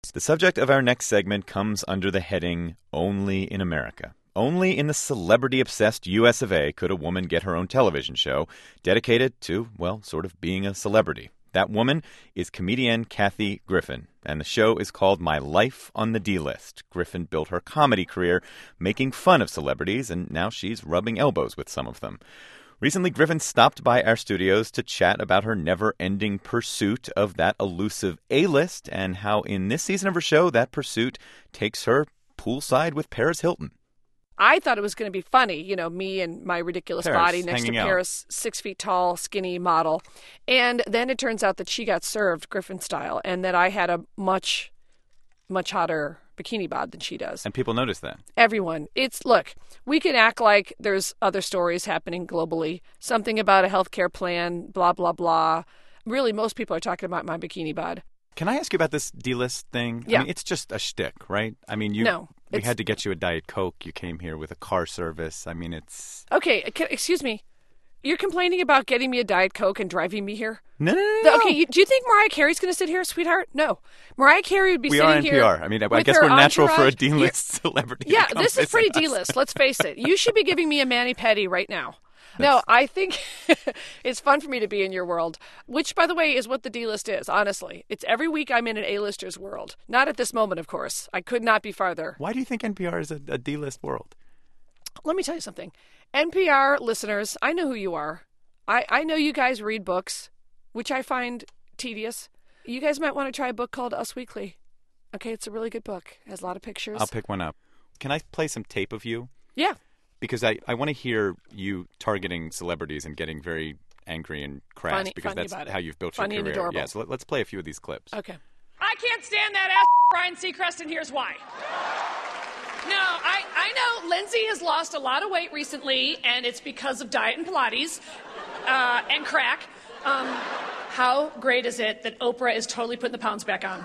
The subject of our next segment comes under the heading Only in America. Only in the celebrity-obsessed US of A could a woman get her own television show dedicated to, well, sort of being a celebrity. That woman is comedian Kathy Griffin, and the show is called My Life on the D-List. Griffin built her comedy career making fun of celebrities, and now she's rubbing elbows with some of them. Recently, Griffin stopped by our studios to chat about her never-ending pursuit of that elusive A-list and how in this season of her show, that pursuit takes her poolside with Paris Hilton. I thought it was going to be funny, you know, me and my ridiculous body next to Paris, 6 feet tall, skinny model. And then it turns out that she got served Griffin style and that I had a much, much hotter bikini bod than she does. And people notice that. Everyone. Look, we can act like there's other stories happening globally. Something about a healthcare plan, blah, blah, blah. Really, most people are talking about my bikini bod. Can I ask you about this D-list thing? Yeah. I mean, it's just a shtick, right? I mean, we had to get you a Diet Coke. You came here with a car service. I mean, it's... Okay, excuse me. You're complaining about getting me a Diet Coke and driving me here? No. Okay, do you think Mariah Carey's going to sit here, sweetheart? No. Mariah Carey would be sitting here. We are NPR. I mean, I guess we're natural for a D-list celebrity. Yeah, this is pretty D-list. Let's face it. You should be giving me a mani-pedi right now. No, I think it's fun for me to be in your world, which, by the way, is what the D-list is, honestly. It's every week I'm in an A-lister's world. Not at this moment, of course. I could not be farther. Why do you think NPR is a D-list world? Let me tell you something. NPR listeners, I know who you are. I know you guys read books, which I find tedious. You guys might want to try a book called Us Weekly. Okay, it's a really good book. It has a lot of pictures. I'll pick one up. Can I play some tape of you? Yeah. Because I want to hear you targeting celebrities and getting very angry and crass because that's how you've built your career. And adorable. Yeah, so let's play a few of these clips. Okay. I can't stand that ass Ryan Seacrest, and here's why. No, I know Lindsay has lost a lot of weight recently, and it's because of diet and Pilates and crack. How great is it that Oprah is totally putting the pounds back on?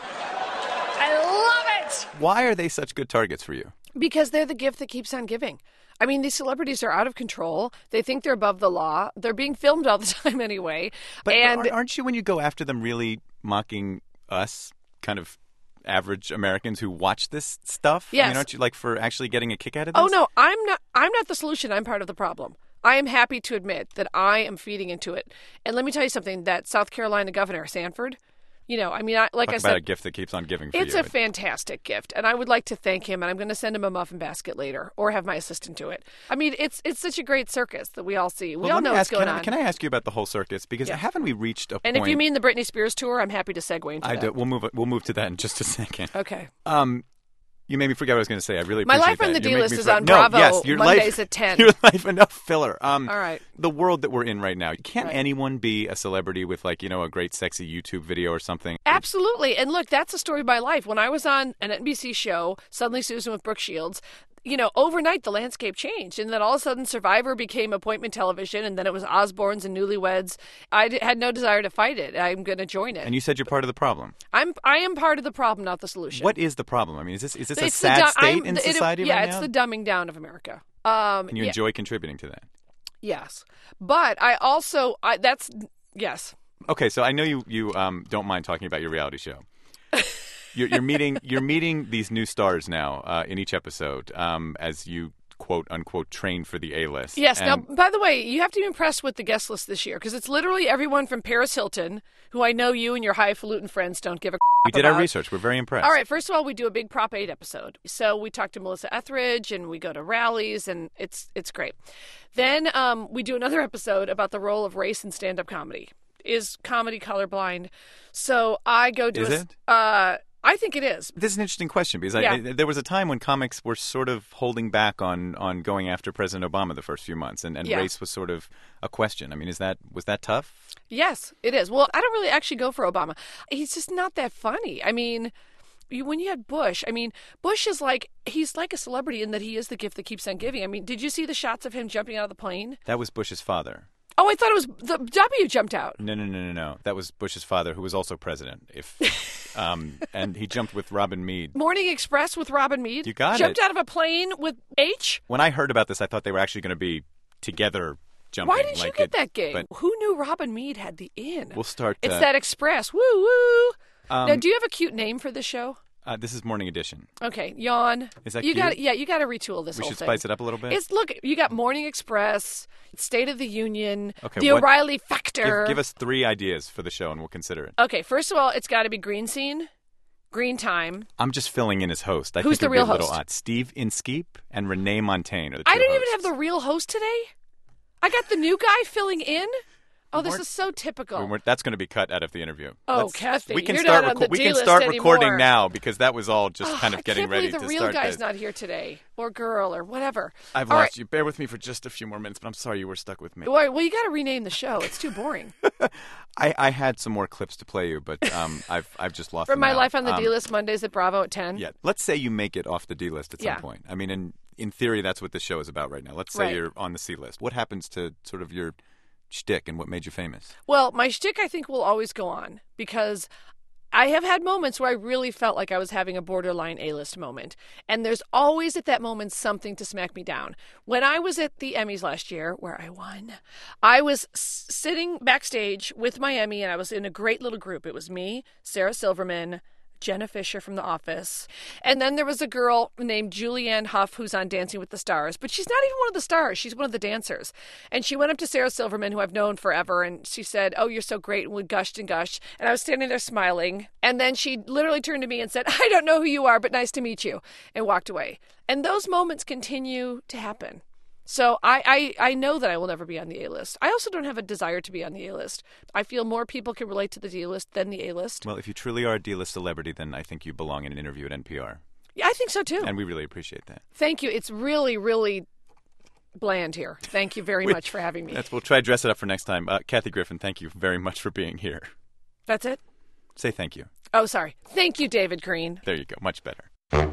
I love it! Why are they such good targets for you? Because they're the gift that keeps on giving. I mean, these celebrities are out of control. They think they're above the law. They're being filmed all the time anyway. But aren't you, when you go after them, really mocking us, kind of average Americans who watch this stuff? Yes. I mean, aren't you for actually getting a kick out of this? Oh, no, I'm not the solution. I'm part of the problem. I am happy to admit that I am feeding into it. And let me tell you something, that South Carolina governor, Sanford, I said, about a gift that keeps on giving for you. It's a fantastic gift, and I would like to thank him, and I'm going to send him a muffin basket later, or have my assistant do it. I mean, it's such a great circus that we all see. We all know what's going on. Can I ask you about the whole circus? Because haven't we reached a point... And if you mean the Britney Spears tour, I'm happy to segue into that. We'll move to that in just a second. Okay. You made me forget what I was going to say. I really appreciate that. My Life on the D-List is on Bravo Mondays at 10. Your life, enough filler. All right. The world that we're in right now, can't anyone be a celebrity with, a great sexy YouTube video or something? Absolutely. And look, that's the story of my life. When I was on an NBC show, Suddenly Susan with Brooke Shields, overnight the landscape changed, and then all of a sudden Survivor became appointment television, and then it was Osbournes and Newlyweds. I had no desire to fight it. I'm going to join it. And you said you're part of the problem. I am part of the problem, not the solution. What is the problem? I mean, is this a sad state in society right now? Yeah, it's the dumbing down of America. And you enjoy contributing to that? Yes, but yes. Okay, so I know you don't mind talking about your reality show. You're meeting these new stars now in each episode as you quote unquote train for the A-list. Yes. Now, by the way, you have to be impressed with the guest list this year because it's literally everyone from Paris Hilton, who I know you and your highfalutin friends don't give a We did our research. We're very impressed. All right. First of all, we do a big Prop 8 episode. So we talk to Melissa Etheridge and we go to rallies and it's great. Then we do another episode about the role of race in stand-up comedy. Is comedy colorblind? So I go to it? I think it is. This is an interesting question because there was a time when comics were sort of holding back on going after President Obama the first few months, and race was sort of a question. I mean, was that tough? Yes, it is. Well, I don't really actually go for Obama. He's just not that funny. I mean, when you had Bush, Bush is he's like a celebrity in that he is the gift that keeps on giving. I mean, did you see the shots of him jumping out of the plane? That was Bush's father. Oh, I thought it was the W jumped out. No. That was Bush's father, who was also president. And he jumped with Robin Meade. Morning Express with Robin Meade. You got Jumped out of a plane with H. When I heard about this, I thought they were actually going to be together jumping. Why didn't you get that gig? Who knew Robin Meade had the in? We'll start. It's that Express. Woo woo. Now, do you have a cute name for the show? This is Morning Edition. Okay, yawn. Is that you cute? You got to retool this We whole should thing. spice it up a little bit? Look, you got Morning Express, State of the Union, Okay, The O'Reilly Factor. Give us 3 ideas for the show, and we'll consider it. Okay, first of all, it's got to be Green Scene, Green Time. I'm just filling in as host. Who's the real host? Steve Inskeep and Renee Montagne are the two I don't hosts. even have the real host today. I got the new guy filling in. Oh, this is so typical. That's going to be cut out of the interview. Oh, Kathy, we can you're start not on the we can D-list start anymore. recording now because that was all just kind of getting ready I can't to believe the real start guy's this. not here today, or girl, or whatever. I've All lost right. you. Bear with me for just a few more minutes, but I'm sorry you were stuck with me. Well, you got to rename the show. It's too boring. I had some more clips to play you, but I've just lost From them My now. Life on the D-List, Mondays at Bravo at 10. Yeah, let's say you make it off the D list at some Yeah. point. I mean, in theory, that's what this show is about right now. Let's say Right. you're on the C list. What happens to sort of your shtick and what made you famous? Well, my shtick, I think, will always go on because I have had moments where I really felt like I was having a borderline A-list moment. And there's always at that moment something to smack me down. When I was at the Emmys last year, where I won, I was sitting backstage with my Emmy, and I was in a great little group. It was me, Sarah Silverman, Jenna Fisher from The Office. And then there was a girl named Julianne Hough who's on Dancing with the Stars. But she's not even one of the stars. She's one of the dancers. And she went up to Sarah Silverman, who I've known forever, and she said, "Oh, you're so great," and we gushed and gushed. And I was standing there smiling. And then she literally turned to me and said, "I don't know who you are, but nice to meet you," and walked away. And those moments continue to happen. So I know that I will never be on the A-list. I also don't have a desire to be on the A-list. I feel more people can relate to the D-list than the A-list. Well, if you truly are a D-list celebrity, then I think you belong in an interview at NPR. Yeah, I think so too. And we really appreciate that. Thank you. It's really, really bland here. Thank you very much for having me. We'll try to dress it up for next time. Kathy Griffin, thank you very much for being here. That's it? Say thank you. Oh, sorry. Thank you, David Green. There you go. Much better.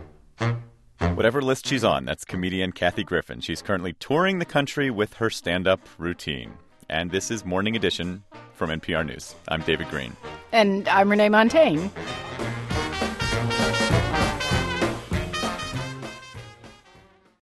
Whatever list she's on, that's comedian Kathy Griffin. She's currently touring the country with her stand-up routine. And this is Morning Edition from NPR News. I'm David Green. And I'm Renee Montagne.